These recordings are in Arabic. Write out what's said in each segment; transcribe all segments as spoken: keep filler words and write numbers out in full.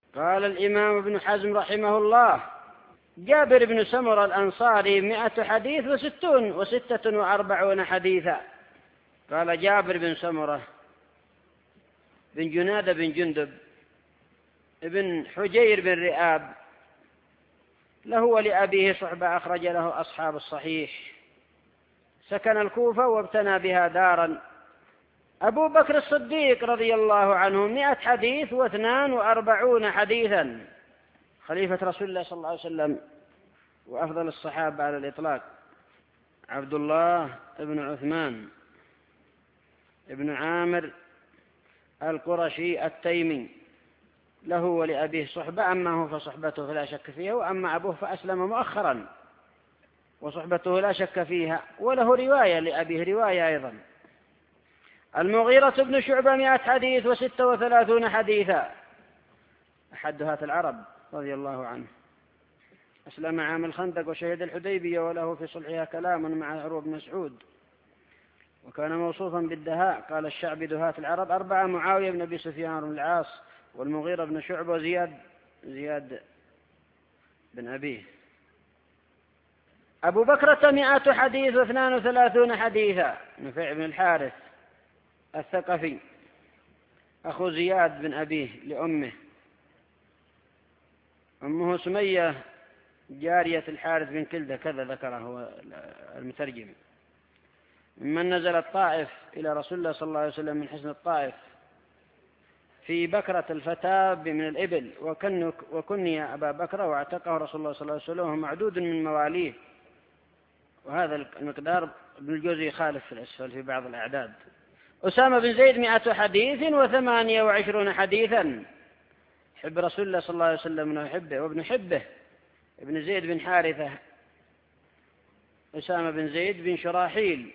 قال الإمام ابن حزم رحمه الله: جابر بن سمرة الأنصاري مئة حديث وستون وستة وأربعون حديثا. قال جابر بن سمرة بن جنادة بن جندب ابن حجير بن رئاب له ولأبيه صحبة أخرج له أصحاب الصحيح، سكن الكوفة وابتنى بها دارا. أبو بكر الصديق رضي الله عنه مئة حديث واثنان وأربعون حديثا، خليفة رسول الله صلى الله عليه وسلم وأفضل الصحابة على الإطلاق. عبد الله بن عثمان ابن عامر القرشي التيمي له ولأبيه صحبة، أما هو فصحبته فلا شك فيها، وأما أبوه فأسلم مؤخرا وصحبته لا شك فيها، وله رواية لأبيه رواية أيضا. المغيرة بن شعبة مئة حديث وستة وثلاثون حديثا، أحد هات العرب رضي الله عنه، أسلم عام الخندق وشهد الحديبية، وله في صلحها كلام مع عروة بن مسعود، وكان موصوفا بالدهاء. قال الشعبي دهاة العرب أربعة: معاوية بن أبي سفيان بن العاص، والمغيرة بن شعبة، وزياد زياد بن أبيه. أبو بكرة مئة حديث واثنان وثلاثون حديثا، نفيع بن الحارث الثقفي أخو زياد بن أبيه لأمه، أمه سمية جارية الحارث بن كلدة، كذا ذكره المترجم. ممن نزل الطائف إلى رسول الله صلى الله عليه وسلم من حسن الطائف في بكرة الفتى من الإبل، وكني أبا بكر، واعتقه رسول الله صلى الله عليه وسلم، وهو معدود من مواليه. وهذا المقدار ابن الجوزي يخالف في الأسفل في بعض الأعداد. أسامة بن زيد مئة حديث وثمانية وعشرون حديثا، حب رسول الله صلى الله عليه وسلم وحبه، وابن حبه ابن زيد بن حارثة أسامة بن زيد بن شراحيل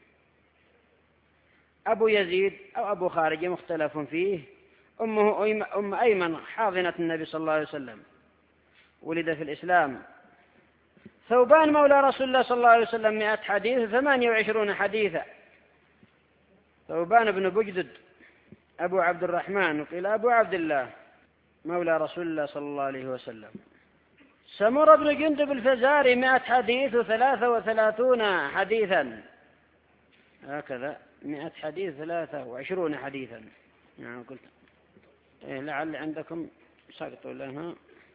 أبو يزيد أو أبو خارجة مختلف فيه. أمه أم أيمن حاضنة النبي صلى الله عليه وسلم، ولد في الإسلام. ثوبان مولى رسول الله صلى الله عليه وسلم مئة حديث وثمانية وعشرون حديثا، ثوبان بن بجدد أبو عبد الرحمن، وقيل أبو عبد الله، مولى رسول الله صلى الله عليه وسلم. سمر بن جندب الفزاري مئة حديث وثلاثة وثلاثون حديثا، هكذا مئة حديث ثلاثة وعشرون حديثا. يعني قلت إيه لعل عندكم سقطوا لها.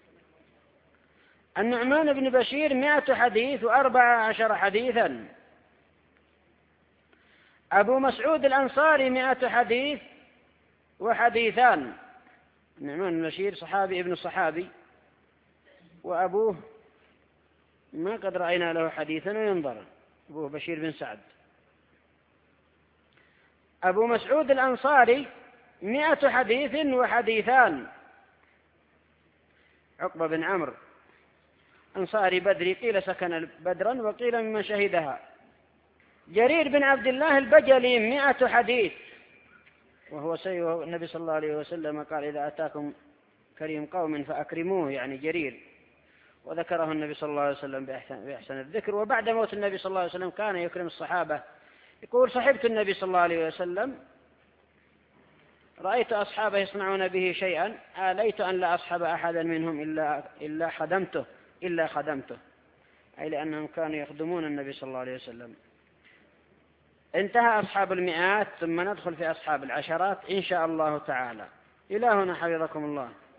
النعمان بن بشير مئة حديث وأربع عشر حديثا. أبو مسعود الأنصاري مئة حديث وحديثان. النعمان بن بشير صحابي ابن الصحابي، وأبوه ما قد رأينا له حديثا وينظر، أبوه بشير بن سعد. أبو مسعود الأنصاري مئة حديث وحديثان. عقبة بن عمرو أنصاري بدري، قيل سكن بدرا وقيل ممن شهدها. جرير بن عبد الله البجلي مئة حديث، وهو سيد النبي صلى الله عليه وسلم قال: إذا أتاكم كريم قوم فأكرموه، يعني جرير، وذكره النبي صلى الله عليه وسلم بأحسن, بأحسن الذكر. وبعد موت النبي صلى الله عليه وسلم كان يكرم الصحابة، يقول: صحبت النبي صلى الله عليه وسلم، رأيت أصحابه يصنعون به شيئا، آليت أن لا أصحب أحدا منهم إلا, إلا خدمته إلا خدمته أي لأنهم كانوا يخدمون النبي صلى الله عليه وسلم. انتهى أصحاب المئات، ثم ندخل في أصحاب العشرات إن شاء الله تعالى. إلهنا حفظكم الله.